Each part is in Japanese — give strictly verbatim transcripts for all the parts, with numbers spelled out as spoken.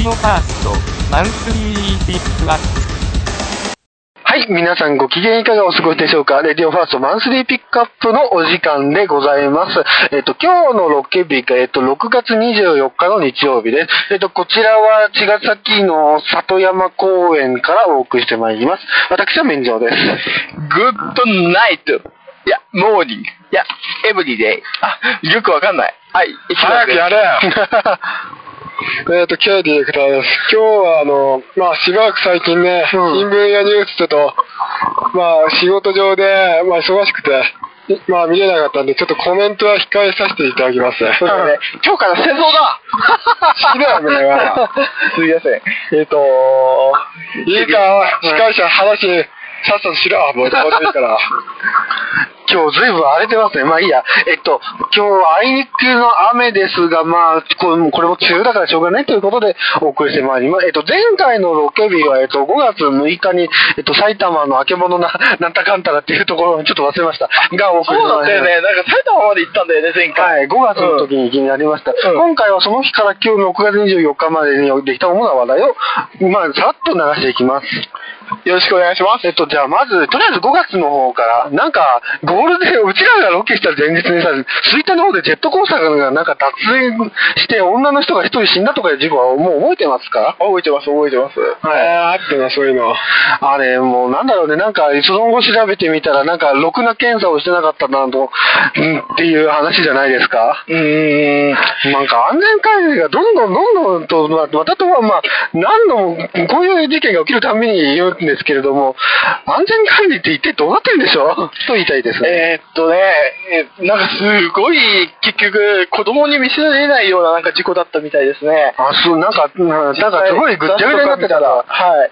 ディオファーストマンスリーピックアップ。 はい、皆さんご機嫌いかがお過ごしでしょうか。レディオファーストマンスリーピックアップのお時間でございます。えっと、今日のロケ日が、えっと、ろくがつにじゅうよっかの日曜日です。えっと、こちらは茅ヶ崎の里山公園からお送りしてまいります。私は免状です。 グッドナイト。いや、モーニング。いや、エブリデイ。あ、よくわかんない。はい、 早くやれよ。えっと、ケイディレクターです。今日は、あの、まあ、しばらく最近ね、うん、新聞やニュースと、まあ、仕事上で、まあ、忙しくて、まあ、見れなかったんで、ちょっとコメントは控えさせていただきます。 そうだね。今日から戦争だ好きだよ、これは。 すみません。えっと、 いいか、司会者話、さっさとしろ、もうどうでもいいから。 今日ずいぶん荒れてますね。まあいいや。えっと、今日あいにくの雨ですが、まあ、これ、これも梅雨だからしょうがないということでお送りしてまいります。えっと、前回のロケ日は、えっと、ごがつむいかに、えっと、埼玉のあけぼのな、なんたかんたらっていうところをちょっと忘れました。がお送りしてまいります。 そうだったよね。なんか埼玉まで行ったんだよね、前回。 はい、ごがつの時に気になりました。うん、今回はその日から今日ろくがつにじゅうよっかまでにできた主な話題を、まあ、さらっと流していきます。 よろしくお願いします。 えっと、じゃあまず、とりあえずごがつの方から、なんか、ゴールデン、うちらがロケした前日にさ、吹田の方でジェットコースターがなんか脱線して、女の人が一人死んだとかいう事故はもう覚えてますか？ 覚えてます、覚えてます。はい。 あーってな、そういうの。 あれ、もうなんだろうね、なんか、その後調べてみたら、なんか、ろくな検査をしてなかったなと、うんっていう話じゃないですか？ うーん。 なんか、安全管理がどんどんどんどんと、またとは、まあ、何度も、こういう事件が起きるたびに言うんですけれども、安全管理って一体どうなってるんでしょうと言いたいです。 えー、っとね、えなんかすごい、結局、子供に見せられないようななんか事故だったみたいですね。 あ、そう、なんか、なんかすごいぐっちゃぐちゃになってたら。 はい。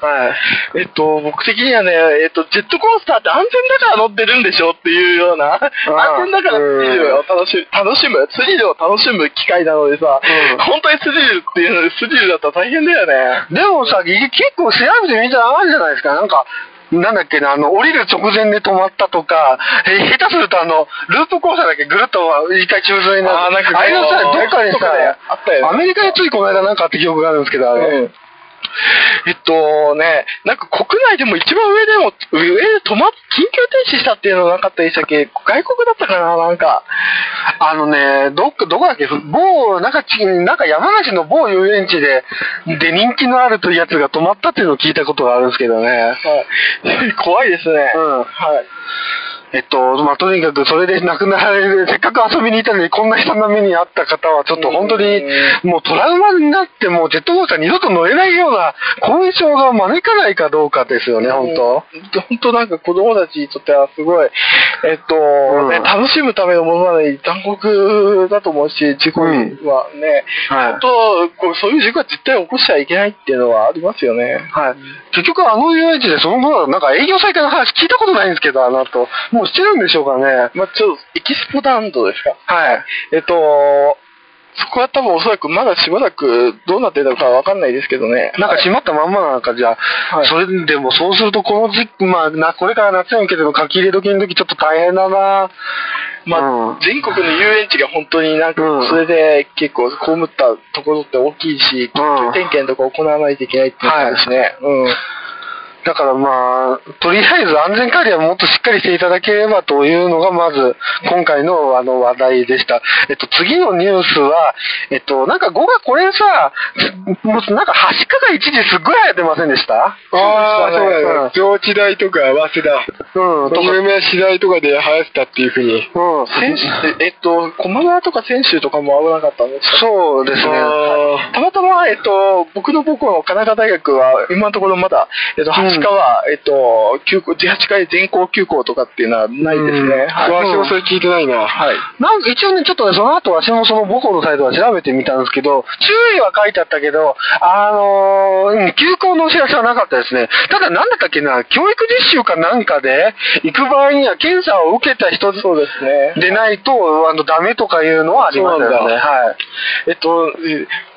はい。えっと、僕的にはね、えっと、ジェットコースターって安全だから乗ってるんでしょっていうような、安全だからスリルを楽しむ、楽しむ、スリルを楽しむ機会なのでさ、うん、本当にスリルっていうのでスリルだったら大変だよね。 でもさ、結構調べてみたらあるじゃないですか。なんか、なんだっけな、あの、降りる直前で止まったとか、え下手するとあの、ループコースターだけぐるっと一回中枢になる。 あ、なんか、 あれのさ、どっかにさ、 あったよね、 アメリカでついこの間なんかあった記憶があるんですけど、あれ。うん、 えっとね、なんか国内でも一番上でも、上で止まっ、緊急停止したっていうのなかったでしたっけ？外国だったかな、なんか。 あのね、どっか、どこだっけ、某、なんか、なんか山梨の某遊園地で、で人気のあるというやつが止まったっていうのを聞いたことがあるんですけどね。はい。 怖いですね。 うん。はい。えっと、まあ、とにかくそれで亡くなられる、せっかく遊びに行ったのにこんな悲惨な目にあった方はちょっと本当にもうトラウマになってもうジェットコースター二度と乗れないような後遺症が招かないかどうかですよね、本当。 本当なんか子供たちにとってはすごい、えっと、うんね、楽しむためのものなのに残酷だと思うし、事故はね、うんはい、本当こう、そういう事故は絶対起こしちゃいけないっていうのはありますよね。 はい。結局あの遊園地でそのものなんか営業再開の話聞いたことないんですけど、あの後。もうしてるんでしょうかね。 まあ、ちょっと、エキスポランドですか？ はい。 えっと、そこは多分おそらくまだしばらくどうなってるのかわかんないですけどね。 なんか閉まったまんまなのか、じゃあ。はい、それでもそうするとこの時期、まあ、なこれから夏に向けての書き入れ時の時ちょっと大変だな。 まあ、うん、全国の遊園地が本当になんか、それで結構被ったところって大きいし、緊急点検とか行わないといけないっていうのですね。はい、うん。 だからまあ、とりあえず安全管理はもっとしっかりしていただければというのがまず今回のあの話題でした。えっと、次のニュースは、えっと、なんかごがつこれさ、もうなんかはしかが一時すっごい流行ってませんでした？ ああ、そうだね。上智大とか早稲田、うん、とか有名私大とかで流行ってたっていうふうに。 うん。選手、えっと、駒沢とか選手とかも危なかったんですか？ そうですね。 たまたま、えっと、僕の母校の神奈川大学は今のところまだ、えっと、しかは、えっと、休校、じゅうはちかい全校休校とかっていうのはないですね。 はい。私もそれ聞いてないな。 はい。 なんか一応ね、ちょっとね、その後私もその母校のサイトは調べてみたんですけど、注意は書いてあったけど、あのー、休校のお知らせはなかったですね。ただなんだったっけな、教育実習かなんかで行く場合には検査を受けた人そうですね。 でないと、あの、ダメとかいうのはありますよね。はい。 えっと、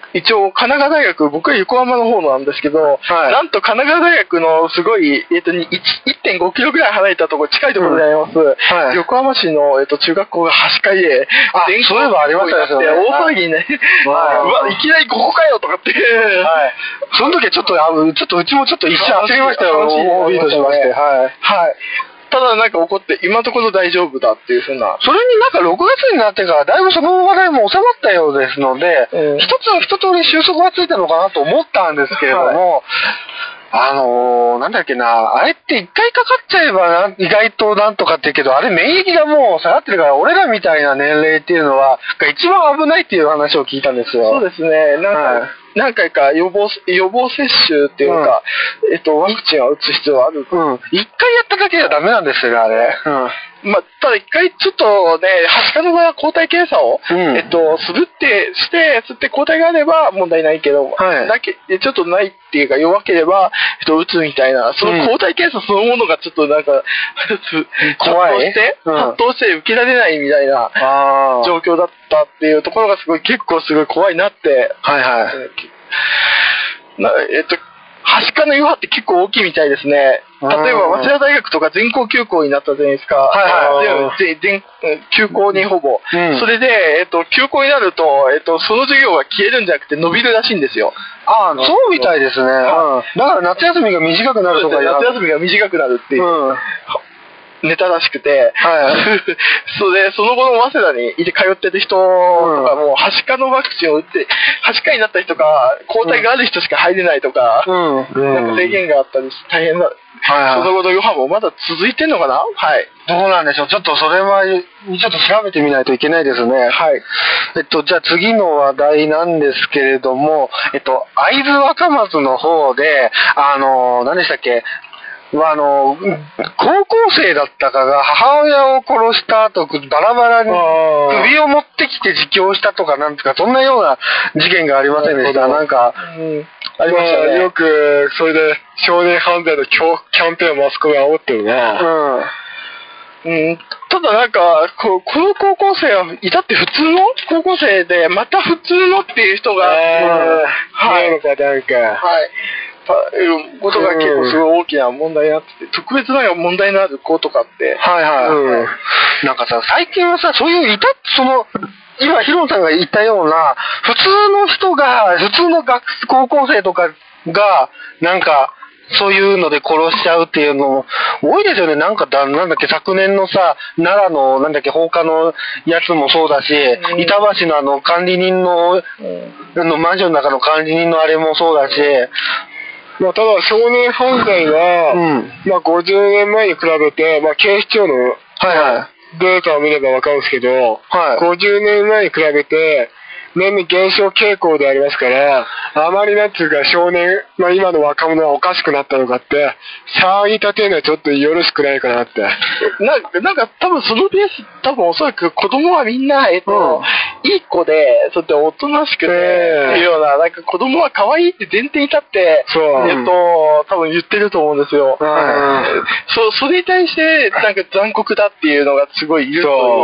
一応、神奈川大学、僕は横浜の方なんですけど、 はい、 なんと神奈川大学のすごい、えっと、いってんごキロぐらい離れたところ、近いところであります、うんはい、横浜市の、えっと、中学校がはしかいで、 全校そういえばありましたよね。 大騒ぎにね、はい、うわ、いきなりここかよとかって。はい。 その時はちょっと、あの、ちょっとうちもちょっと一瞬焦りましたよ、オービー としまして。はい。 はい。ただなんか怒って、今のところ大丈夫だっていうふうな。 それになんかろくがつになってから、だいぶその話題も収まったようですので、うん、一つは一通り収束がついたのかなと思ったんですけれども、はい、あのー、なんだっけな、あれって一回かかっちゃえばな意外となんとかって言うけど、あれ免疫がもう下がってるから、俺らみたいな年齢っていうのは、が一番危ないっていう話を聞いたんですよ。 そうですね、なんか、はい、何回か予防、予防接種っていうか、うん、えっと、ワクチンを打つ必要はある。 うん。一回やっただけじゃダメなんですよ、あれ。うん。 まあ、ただ一回ちょっとね、はしかの場合は抗体検査を、うん、えっと、するって、して、吸って抗体があれば問題ないけど、はい、だけ、ちょっとないっていうか弱ければ、えっと、打つみたいな、その抗体検査そのものがちょっとなんか、うん、 怖いして、うん、発動して受けられないみたいな状況だったっていうところがすごい、結構すごい怖いなって。 はいはい。 なえっと、はしかの余波って結構大きいみたいですね。例えば、早稲田大学とか全校休校になったじゃないですか。はいはい。で、全、休校にほぼ。うん、それで、えっと、休校になると、えっと、その授業が消えるんじゃなくて伸びるらしいんですよ。 ああ、そうみたいですね。うん。だから夏休みが短くなるとか、 夏休みが短くなるっていう。うんネタらしくて、はい、それで、その後の早稲田にいて通ってる人とかも、はしかのワクチンを打って、はしかになった人か、抗体がある人しか入れないとか、うん、なんか制限があったりして、大変だ。はい、その後の余波もまだ続いてんのかな。はい。 どうなんでしょう。ちょっとそれは、ちょっと調べてみないといけないですね。 はい。 えっと、じゃあ次の話題なんですけれども、えっと、会津若松の方で、あの、何でしたっけ、あの、高校生だったかが母親を殺した後、バラバラに首を持ってきて自供したとかなんとか、そんなような事件がありませんでした。なんか、 うん、ありましたね。よく、それで少年犯罪のキャンペーンをマスコミが煽ってるな。 うん。うん、ただなんかこ、この高校生はいたって普通の高校生で、また普通のっていう人が、 はい。なんか、なんか。 はい。いうことが結構すごい大きな問題になってて、特別な問題のある子とかって。 はいはい。うん、なんかさ、最近はさ、そういういた、その、今、ヒロさんが言ったような、普通の人が、普通の学高校生とかが、なんか、そういうので殺しちゃうっていうのも多いですよね。なんかだ、なんだっけ、昨年のさ、奈良の、なんだっけ、放火のやつもそうだし、うん、板橋のあの、管理人の、うん、あの、マンションの中の管理人のあれもそうだし、 まあ、ただ少年犯罪は、うん、まあごじゅうねんまえに比べて、まあ警視庁の、はいはい、データを見ればわかるんですけど、はい、ごじゅうねんまえに比べて、年々減少傾向でありますから、あまりなんていうか少年、まあ今の若者はおかしくなったのかって、騒ぎ立てるのはちょっとよろしくないかなって。 なんか、なんか多分そのベース、多分おそらく子供はみんな、えっと、うん、いい子で、そうやっておとなしくて、っていうような、なんか子供は可愛いって前提に立って、そう、えっと、多分言ってると思うんですよ。うん、そ, それに対して、なんか残酷だっていうのがすごいいるという。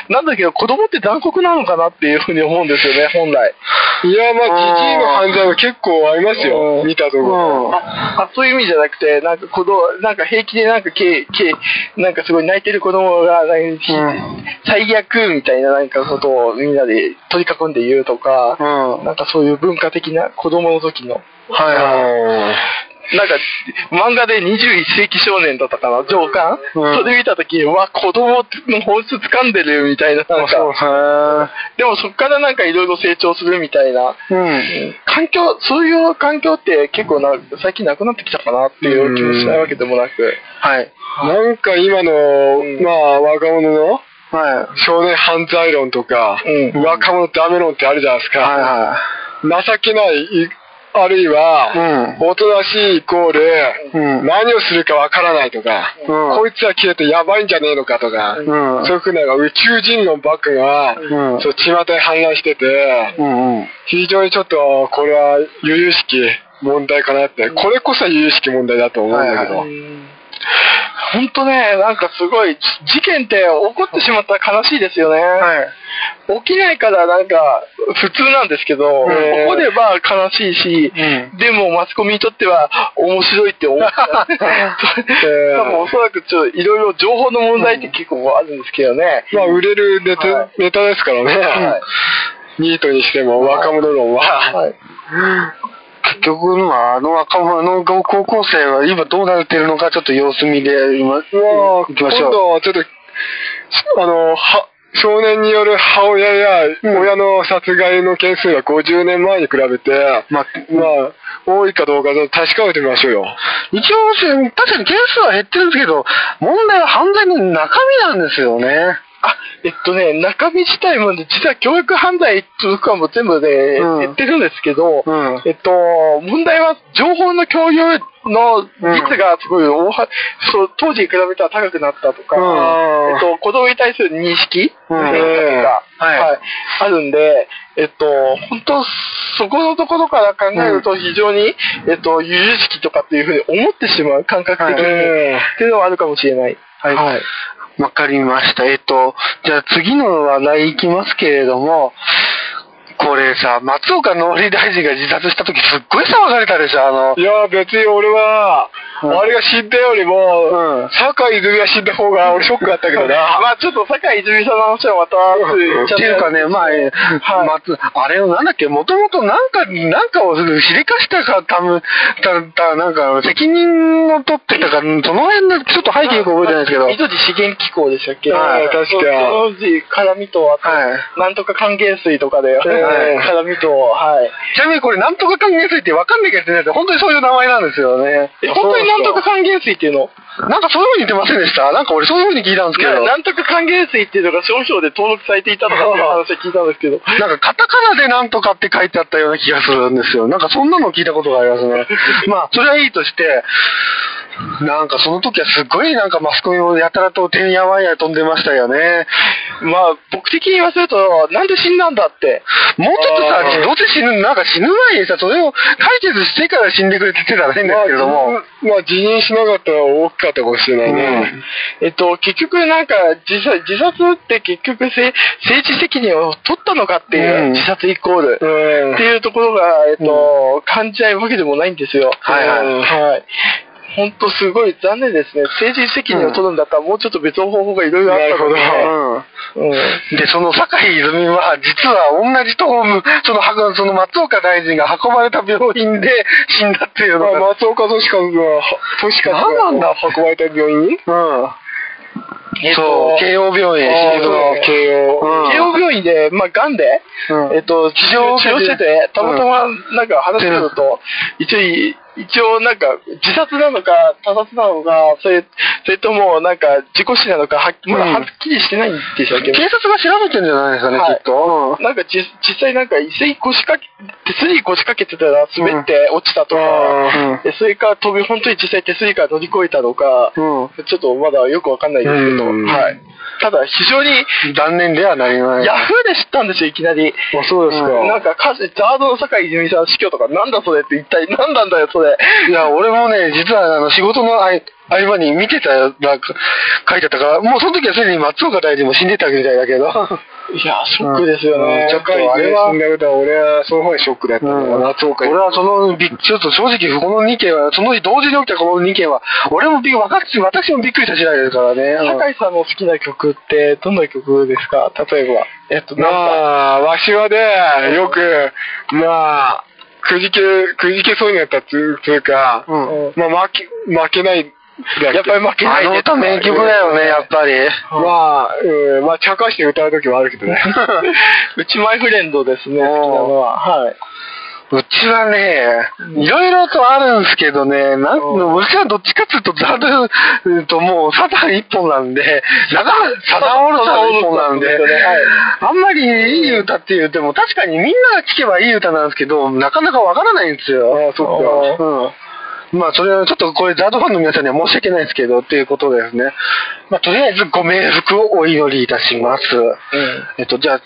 なんだけど子供って残酷なのかなっていうふうに思うんですよね。本来。 いや、まあ、じじいの犯罪は結構ありますよ。見たところ。 あ、そういう意味じゃなくて、なんか子供、なんか平気でなんかけ、け、なんかすごい泣いてる子供が、なんか最悪みたいななんかことをみんなで取り囲んで言うとか、うん、なんかそういう文化的な子供の時の。はいはい。なんか、漫画でにじゅういっ世紀少年だったかな、上巻、うん、それ見たとき、わ、子供の本質掴んでるみたいな、なんか、でもそっからなんかいろいろ成長するみたいな、うん、環境、そういう環境って結構な、最近なくなってきたかなっていう気もしないわけでもなく、 はい。なんか今の、うん、まあ、若者の、はい、少年犯罪論とか、うん、若者ダメ論ってあるじゃないですか。はいはい、情けない、あるいは、うん、おとなしいイコール、うん、何をするかわからないとか、うん、こいつは消えてやばいんじゃねえのかとか、うん、そういうふうな宇宙人論ばっかが、うん、そう巷に氾濫してて、うんうん、非常にちょっとこれは由々しき問題かなって、これこそ由々しき問題だと思うんだけど。はいはい、 本当ね、なんかすごい、事件って起こってしまったら悲しいですよね。はい。起きないからなんか普通なんですけど、うん、起これば悲しいし、うん、でもマスコミにとっては面白いって思った。多分おそらくちょっといろいろ情報の問題って結構あるんですけどね。 まあ売れるネタ、はい、ネタですからね。はい、ニートにしても若者論は。はい、 結局のあの若者の高校生は今どうなってるのかちょっと様子見で今、 行きましょう。今度はちょっとあのは少年による母親や親の殺害の件数がごじゅうねんまえに比べて、まあ、まあ、多いかどうか確かめてみましょうよ。 一応、確かに件数は減ってるんですけど、問題は犯罪の中身なんですよね。 あ、えっとね、中身自体も、ね、実は教育犯罪とかも全部で、ね、うん、減ってるんですけど、うん、えっと、問題は情報の共有の率がすごい大は、そう、当時に比べたら高くなったとか、うん、えっと、子供に対する認識、うん、とか、はいはい、あるんで、えっと、本当、そこのところから考えると非常に、うん、えっと、由々しきとかっていうふうに思ってしまう、感覚的に、はい、っていうのはあるかもしれない。はい。はい、 わかりました。えっと、じゃあ次の話題いきますけれども、これさ、松岡農林大臣が自殺した時すっごい騒がれたでしょ、あの。 いや、別に俺は、うん、あれが死んだよりも、うん、坂井泉が死んだ方が俺ショックだったけどな。 まあちょっと坂井泉さんの話はまた、 っていうかね、まあ、はい、松、あれをなんだっけ、もともとなんか、なんかをしでかしたか、たぶん、た、た、なんか、責任を取ってたか、その辺のちょっと背景よく覚えてないですけど。 水戸資源機構でしたっけ？ はい、確か。 当時、辛味と、あと、はい、なんとか還元水とかで、はい、辛味と、はい。 ちなみにこれ、なんとか還元水ってわかんなきゃいけないって、本当にそういう名前なんですよね。 え、本当になんとか還元水っていうの？ なんかそういう風に言ってませんでした？なんか俺そういう風に聞いたんですけど。 なんとか還元水っていうのが商標で登録されていたとかっていう話を聞いたんですけど。 なんかカタカナでなんとかって書いてあったような気がするんですよ。なんかそんなの聞いたことがありますね。まあ、それはいいとして、なんかその時はすっごいなんかマスコミをやたらとてんやわんや飛んでましたよね。 まあ、僕的に言わせると、なんで死んだんだって。 もうちょっとさ、どうせ死ぬ、なんか死ぬ前にさ、それを解決してから死んでくれって言ってたら変ですけれども。 まあ、まあ、辞任しなかったら大きかったかもしれないね。 うん、えっと、結局なんか自殺、自殺って結局政治責任を取ったのかっていう、うん、自殺イコール、うん、っていうところが、えっと、うん、感じないわけでもないんですよ。 はいはい。 はい。本当すごい残念ですね。政治責任を取るんだったら、もうちょっと別の方法がいろいろあったので、 うんうん。で、その坂井泉は、実は同じところ、その、その松岡大臣が運ばれた病院で死んだっていうのが。 まあ、松岡俊和は、俊和が運ばれた病院に、うん。 えっと、そう、慶応病院、 慶応。慶応病院で、まあ、癌で、うん、えっと、治療してて、たまたま、なんか話すると、一応、一応なんか自殺なのか他殺なのか、それ、それともなんか事故死なのかはっきり、まだはっきりしてないんでしたっけ、うん、 警察が調べてるんじゃないですかね、はい、きっと。 なんかじ実際なんか椅子に腰掛け、手すりに腰掛けてたら滑って落ちたとか、うん、それから飛び、本当に実際手すりから乗り越えたのか、うん、ちょっとまだよくわかんないですけど、うん、はい。ただ非常に残念ではなりません。 ヤフーで知ったんですよ、いきなり。 あ、そうですか。 なんか歌詞、ザードの坂井泉さん死去とか、なんだそれって一体何なんだよ、それ。 いや、俺もね、実はあの仕事の合間に見てたら書いてあったから、もうその時はすでに松岡大臣も死んでたみたいだけど。 いや、ショックですよね。 ちょっとあれは、死んだことは俺はその方がショックだったの、うん、松岡。 俺はその、ちょっと正直このにけんは、その日同時に起きたこのにけんは、俺もびっくり、私もびっくりした次第ですからね。 坂井さんの好きな曲ってどんな曲ですか？例えば。 えっと、まあ、わしはね、よく、まあ、くじけ、くじけそうになったつうか、うん、まあ負け、負けない。 やっぱり負けない。 あの歌名曲だよね、やっぱり。 まあ、うん、まあ、茶化して歌う時もあるけどね。 うちマイフレンドですね、好きなのは。はい。 うちはね、いろいろとあるんですけどね、なんうちはどっちかっていうと、ザードともうサザン一本なんで、サザンオールスター一本なんで、あんまりいい歌って言っても、確かにみんなが聴けばいい歌なんですけど、なかなかわからないんですよ。 ああ、そっか。 うん。まあ、それはちょっとこれ、ザードファンの皆さんには申し訳ないですけど、っていうことですね。まあ、とりあえずご冥福をお祈りいたします。うん、えっと、じゃあ、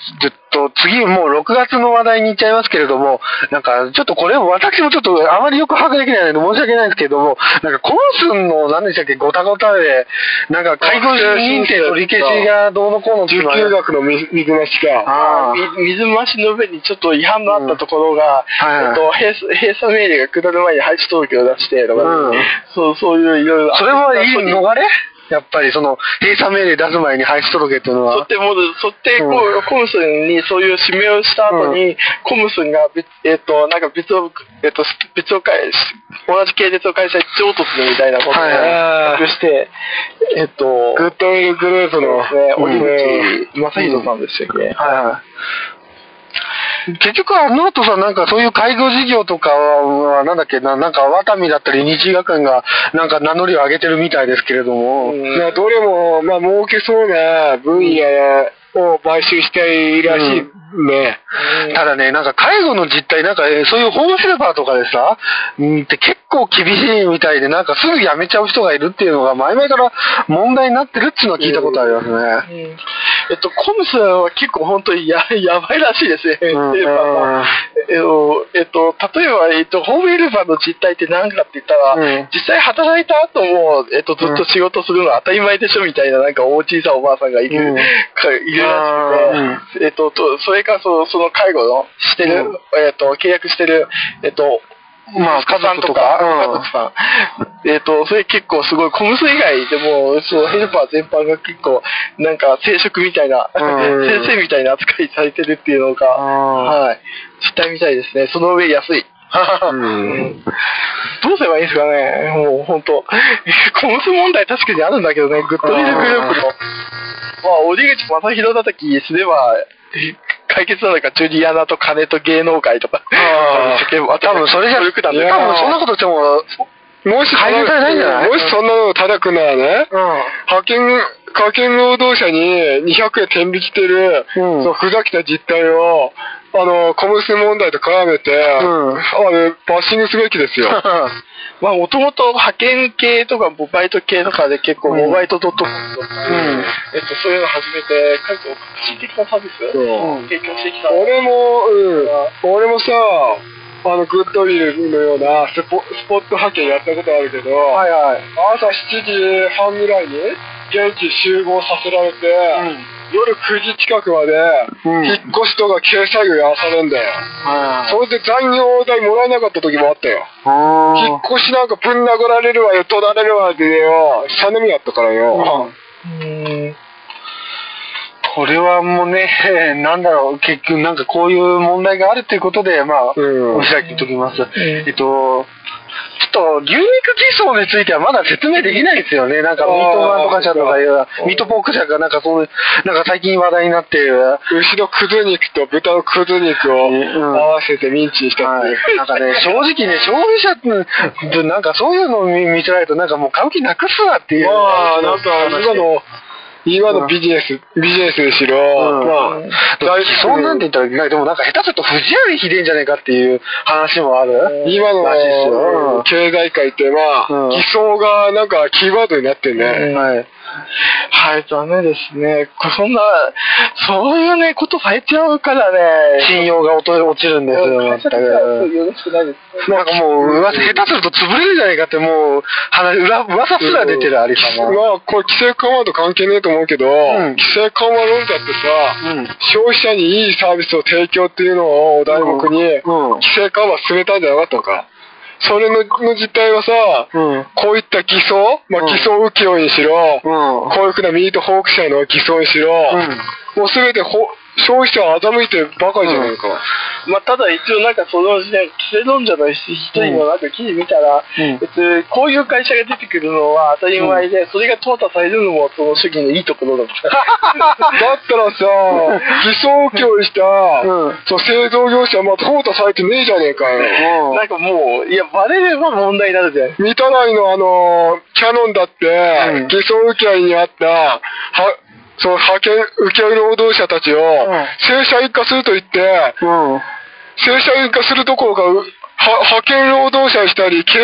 と、次、もうろくがつの話題に行っちゃいますけれども、なんか、ちょっとこれ、私もちょっとあまりよく把握できないので申し訳ないんですけれども、なんか、コムスンの、何でしたっけ、ごたごたで、なんか、介護認定取り消しがどうのこうのっていう受給額の水水増しか。 ああ。 水増しの上にちょっと違反のあったところが、 うんえっと、閉鎖閉鎖命令が下る前に廃止届を出してとか、 うんそう、そういういろいろ。 それはいい逃れやっぱりその、閉鎖命令出す前に廃止届っていうのは。 そってもう、そって、こううんコムスンにそういう指名をした後に、 うんコムスンが別、えっと、なんか別を、えっと、別を返し、同じ系列を会社に譲渡するみたいなことをはい発表して、えっと、 グッドウィルグループの、 ね、 うん折口正宏さんでしたっけ、 はいはい。結局あの後さ、なんかそういう介護事業とかは、なんだっけな、なんかワタミだったり日医学園がなんか名乗りを上げてるみたいですけれども、 うんいやどれも、まあ、儲けそうな分野を買収したいらしいね。 ただね、なんか介護の実態、なんかえーそういうホームヘルパーとかでさ、うんって結構厳しいみたいで、なんかすぐ辞めちゃう人がいるっていうのが前々から問題になってるっていうのは聞いたことありますね。 うんえっと、コムスンは結構本当にややばいらしいですね、 うんヘルパーは。えっと、えっと、例えば、えっと、ホームヘルパーの実態って何かって言ったら、 うん実際働いた後も、えっと、ずっと仕事するのは当たり前でしょみたいな、なんか大小さいおばあさんがいる、 うんかいるらしくて、えっと、とそれからそのその介護のしてる、 うんえっと、契約してる、えっと、 まあ、 息子さんとか、 家族とか家族さん。えっ、と、それ結構すごい、コムス以外でも、そう、ヘルパー全般が結構、なんか、生殖みたいな、 うん先生みたいな扱いされてるっていうのが、はい、実態みたいですね。その上安い。うんどうすればいいんですかね、もう本当。コムス問題確かにあるんだけどね、グッドウィルグループの、まあ、折口正宏叩きすれば、解決なのか、ジュリアナと金と芸能界とか。 多分それじゃ、多分そんなことしても、 もし、 改善されないんじゃない？ もしそんなのを叩くならね、 うん。 派遣、派遣労働者ににひゃくえん天引きしてる、 うんそのふざけた実態を、あの、コムス問題と絡めて、 んあれ、バッシングすべきですよ。 まあ、もともと派遣系とか、バイト系とかで結構、モバイトドットコムとか、 んえっと、そういうの始めて、結構、革新的なサービスうん提供してきた。 俺も、うん、俺もさ、あの、グッドウィルのようなスポスポット派遣やったことあるけど、 はいはい。 朝しちじはんぐらいに現地集合させられて、夜くじ近くまで、 うん引っ越しとか軽作業やらされんだよ。それで残業代もらえなかった時もあったよ。引っ越しなんかぶん殴られるわよ、取られるわでよ、しゃねみやったからよ。 うんこれはもうね、なんだろう、結局なんかこういう問題があるということで、まあ、 うんお開きにときます。えっと、ちょっと牛肉偽装についてはまだ説明できないですよね。なんかミートなんとか社とかいう、ミートポーク社がなんかそういう、なんか最近話題になっている。 牛のくず肉と豚のくず肉をうん合わせてミンチにしたっていう。 はい、なんかね、正直ね、消費者って、なんかそういうのを見見せられると、なんかもう買う気なくすわっていう。 まあ、なんか今の、今のビジネス、ビジネスにしろ、 うんまあ、 大そうなんて言ったらいけない。でもなんか下手すると不二家にひでえんじゃねえかっていう話もある。 今のらしいですよ。 経済界って、まあ、 うん偽装がなんかキーワードになってね。 はい。 はい、ダメですね。こそんな、そういうね、ことされちゃうからね。 信用が落と落ちるんですよ、 会社としてはよろしくないです。 なんかもう、噂、下手すると潰れるんじゃないかって、もう、話、裏、噂すら出てる、アリさんが。 まあ、これ規制緩和と関係ねえと思うけど、 ん規制緩和論者ってさ、 うん。 消費者にいいサービスを提供っていうのをお題目に、 うん。 規制緩和進めたんじゃなかったのか。それのの実態はさ、 うん。 こういった偽装、まあ、 うん偽装浮世絵にしろ、 うん。 こういうふうなミートホーク社の偽装にしろ、もうすべてほ消費者を欺いてばかりじゃないか。 まあ、ただ一応なんかその時代、規制論者の一人のなんか記事見たら、 うん別にこういう会社が出てくるのは当たり前で、それが淘汰されるのもその主義のいいところだった。 だったらさ、偽装浮世絵した、 うんそう製造業者はまあ淘汰されてねえじゃねえかよ。 なんかもう、いや、バレれば問題になるじゃん。 見たないのあの、キャノンだって、 うん偽装浮世絵にあった、は、その派遣、請負労働者たちを、正社員化すると言って、 うん。 正社員化するところが、うは派遣労働者にしたり、け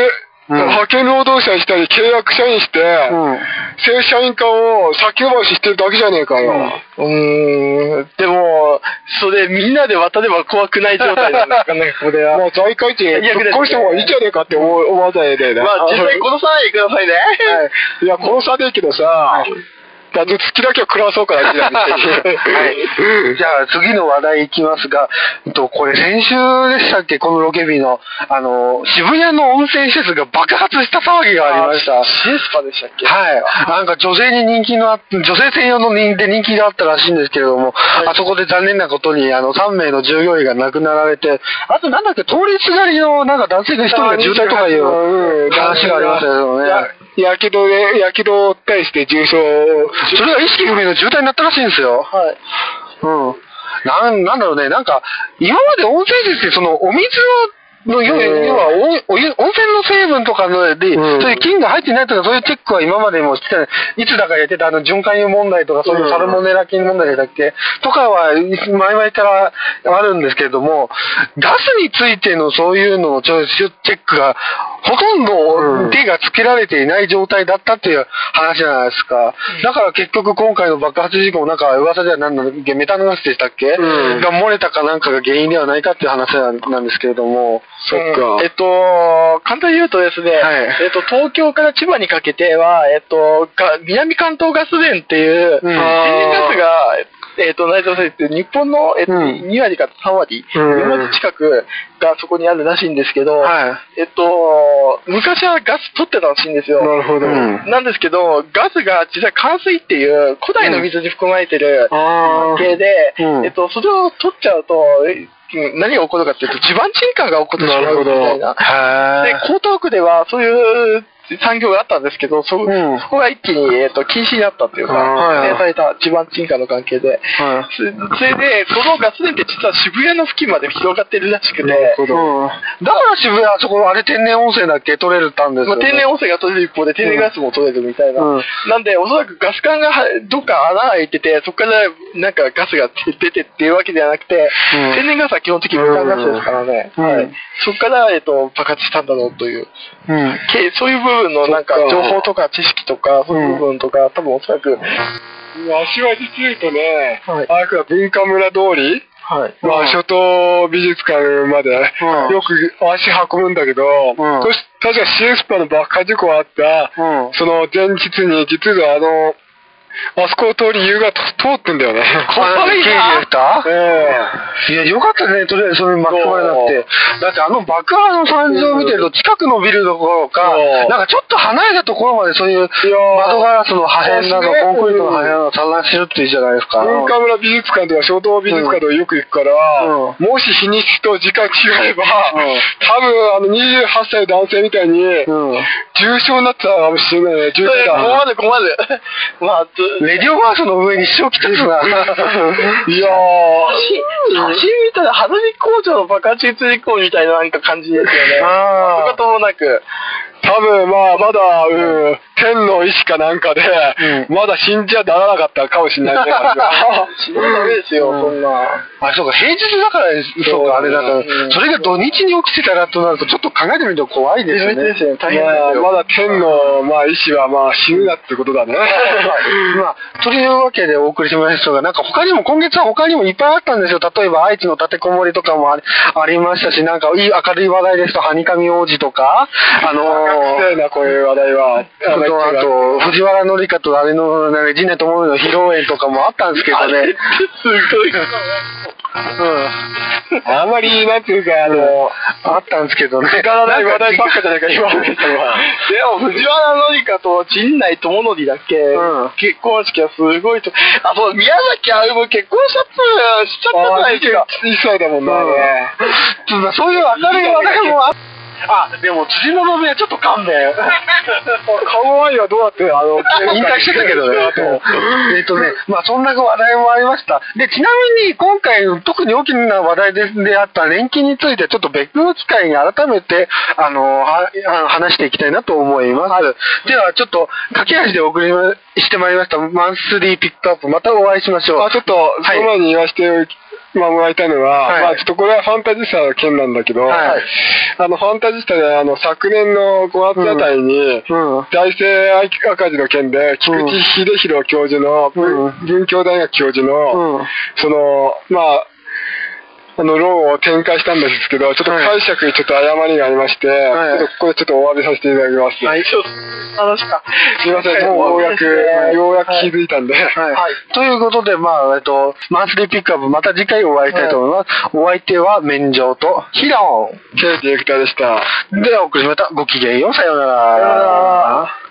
派遣労働者にしたり契約社員して、うん、正社員化を先延ばししてるだけじゃねえかよ。 うん、うーんでも、それみんなで渡れば怖くない状態なんですかね、これは。 まあ、財界賃、ぶっ殺した方がいいじゃねえかって思わないでね。 まあ、実際殺さないでくださいね。 はい、いや、殺さねえけどさ、はいだって月だけは食らわそうかな、はい。 じゃあ次の話題いきますが、これ先週でしたっけ、このロケ日の、あの、渋谷の温泉施設が爆発した騒ぎがありました。 シエスパでしたっけ？ はい。なんか女性に人気のあ、女性専用の人で人気があったらしいんですけれども、はい、あそこで残念なことに、あの、さん名の従業員が亡くなられて、あとなんだっけ、通りすがりのなんか男性が一人が重体とかいう話がありましたよね。 やけどで、やけどを対して重傷それが意識不明の重体になったらしいんですよ。はい。うん。なん、なんだろうね、なんか、今まで温泉施設ってその、お水の、の要はおお湯、温泉の成分とかので、うん、そういう菌が入ってないとか、そういうチェックは今までもしてない。いつだかやってたあの循環油問題とか、そういうサルモネラ菌問題だっけ、うん、とかは、前々からあるんですけれども、ガスについてのそういうののチェックが、ほとんど手がつけられていない状態だったっていう話じゃないですか。だから結局今回の爆発事故もなんか噂では何なんだっけ、メタンガスでしたっけ、うん、が漏れたかなんかが原因ではないかっていう話なんですけれども。 そっか。えっと、簡単に言うとですね、はい、えっと、東京から千葉にかけては、えっと、南関東ガス田っていう、天然ガスが、えっと、内蔵されて日本の、えっと、うん、に割かさん割、うん、よん割近くがそこにあるらしいんですけど、はい、えっと、昔はガス取ってたらしいんですよ。 なるほど。うん、 なんですけど、ガスが実際冠水っていう古代の水に含まれてる関係で、うん、えっと、それを取っちゃうと、何が起こるかっていうと、地盤沈下が起こってしまうみたいな。で、江東区ではそういう産業があったんですけど、そ, うん、そこが一気に、えー、と禁止になったというか、規制された地盤沈下の関係で、はい、それで、そのガス田って実は渋谷の付近まで広がってるらしくて、うん、だから渋谷、そこ、あれ天然温泉だっけ取れるたんですよ、ね、 まあ、天然温泉が取れる一方で天然ガスも取れるみたいな。うん、なんで、おそらくガス管がどっか穴が開いてて、そこからなんかガスが出てっていうわけではなくて、うん、天然ガスは基本的にメタンガスですからね。うんはい、そこから、えー、と爆発したんだろうという、うん、そういう部分のなんか情報とか知識とかそういう部分とか、うん、多分おそらく足は実言うとね、はい、あれ文化村通り、はいまあ、初等美術館までよく足運ぶんだけど、うん、確かシエスパの爆破事故があった、うん、その前日に実はあのあそこを通り夕方通ってんだよね。 怖いな。ええー。いや、よかったね、とりあえずそれ巻き込まれなくて。だってあの爆破の惨状を見てると、近くのビルどころか、なんかちょっと離れたところまでそういう窓ガラスの破片など、コンクリートの破片など散乱してるっていうじゃないですか。 文化村美術館とか初等美術館とかよく行くから、うん、もし日にちと時間違えば、うん、多分あのにじゅうはっさい男性みたいに、うん、重症になってたかもしれないね。重症だ。 困る困る。まあレディオガースの上に支障きたすな。いやー。 写真見たら花火工場の爆発事故みたいななんか感じですよね。ああ。とかともなく。 多分まあまだ、うん、天の意志かなんかで、うん、まだ信じはならなかったかもしれないね。 死んじゃダメですよ、うん、そんな。 あ、そうか、平日だから、そうか、あれだから、うん、それが土日に起きてたらとなると、ちょっと考えてみると怖いですよね。 ですよね、大変ですよ。 まあ、まだ天の、まあ、意志はまあ死ぬなってことだね。 まあ、というわけでお送りしましたが、なんか他にも、今月は他にもいっぱいあったんですよ。例えば、愛知の立てこもりとかもあり、ありましたし、なんかいい明るい話題ですと、はにかみ王子とか、あのー、 きついな、こういう話題は。 あと、藤原紀香とあれの、ね、ジネともの披露宴とかもあったんですけどね。 すごい。 うん。あんまり、なんていうか、あの、あったんですけどね。 くだらない話題ばっかじゃないか、今の人は。でも、藤原紀香と陣内智則だっけ、うん、結婚式はすごいと。あ、そう、宮崎あゆも結婚しちゃった、しちゃったじゃないですか。 いっさいだもんな、ね。 うん、そういう明るい話題もあって。あ、でも、辻の宮ちょっと勘弁。 顔愛はどうやって、あの、 引退してたけどね。えっとね、まあ、そんな話題もありました。で、ちなみに、今回、特に大きな話題で、であった年金について、ちょっと別の機会に改めて、あの、は話していきたいなと思います。では、ちょっと、駆け足でお送りしてまいりました、マンスリーピックアップ、またお会いしましょう。 あ、ちょっと、その前に言わせて、 まあ、もらいたいのは、 はいまあ、ちょっとこれはファンタジスタの件なんだけど、 はいあの、ファンタジスタで、あの、昨年のごがつあたりに、 うん。 大政赤字の件で、菊池秀弘教授の、 うん文教大学教授の、 うん。 その、まあ、あの、論を展開したんですけど、ちょっと解釈にちょっと誤りがありまして、 はいちょっとこれちょっとお詫びさせていただきます。 はい、ちょっと、話か。 すいません、もうようやく、ようやく気づいたんで。 はい。ということで、まあ、えっと、マンスリーピックアップ、また次回お会いしたいと思います。お相手は、免状と、ヒロン。 ケイディレクターでした。 では、お送りしました。ごきげんよう。さようなら。 さようなら。